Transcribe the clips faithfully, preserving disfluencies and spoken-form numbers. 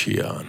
کیان.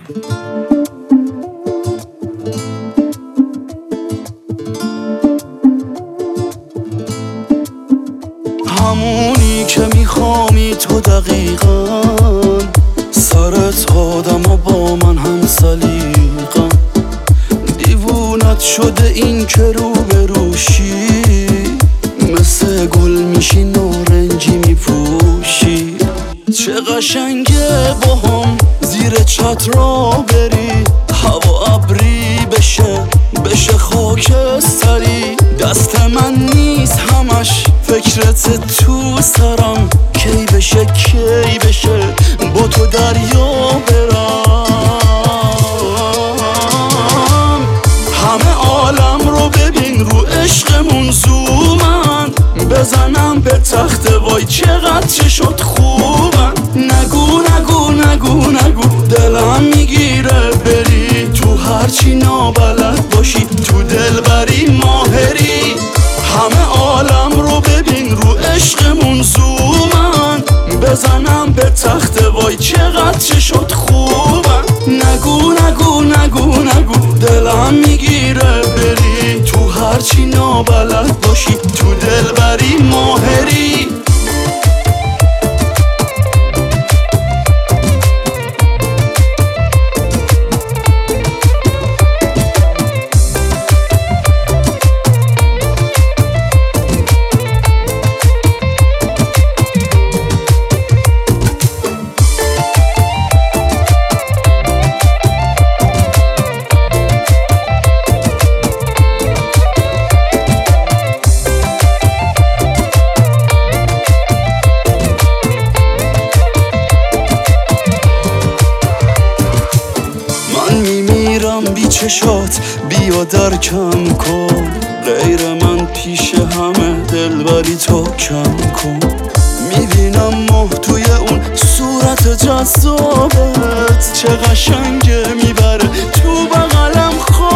همونی که میخوامی تو دقیقا، سرت آدم و با من هم سلیقا. دیوونت شده این که رو بروشی، مثل گل میشی نارنجی میپوشی. چه قشنگه با هم زیر چتر را بری، هوا ابری بشه بشه خاکستری. دست من نیست همش فکرت تو سرم، کی بشه کی بشه با تو دریا برم. همه عالم رو ببین رو عشقمون زومن، بزنم به تخت وای چقدر چه شد خوبن. نگو نگو نگو نگو دلم میگیره بری، تو هرچی نابلد باشی تو دلبری ماهری. همه عالم رو ببین رو عشقمون زومن، بزنم به تخت وای چقدر چه شد خوبن. نگو نگو نگو نگو دلم میگیره بری، تو هرچی نابلد باشی تو دلبری ماهری. بی چشات بیا درکم کن، غیر من پیش همه دلبری تو کم کن. میبینم ماه توی اون صورت جذابت، چه قشنگه میبره تو بغلم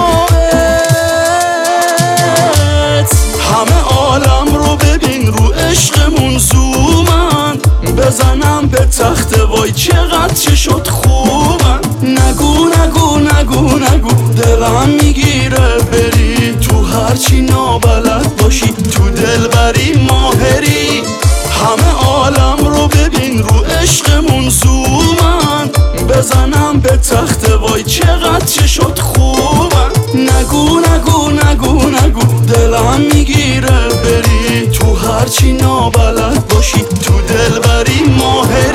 خوابت. همه عالم رو ببین رو عشقمون زومن، بزنم به تخت وای چقدر چه شد خوبن. نگو نگو نگو نگو دلم میگیره بری، تو هرچی نابلد باشی تو دلبری ماهری. همه عالم رو ببین رو عشقمون زومن، بزنم به تخت وای چقدر چه شد خوبن. نگو نگو نگو نگو دلم میگیره بری، تو هرچی نابلد باشی تو دلبری ماهری.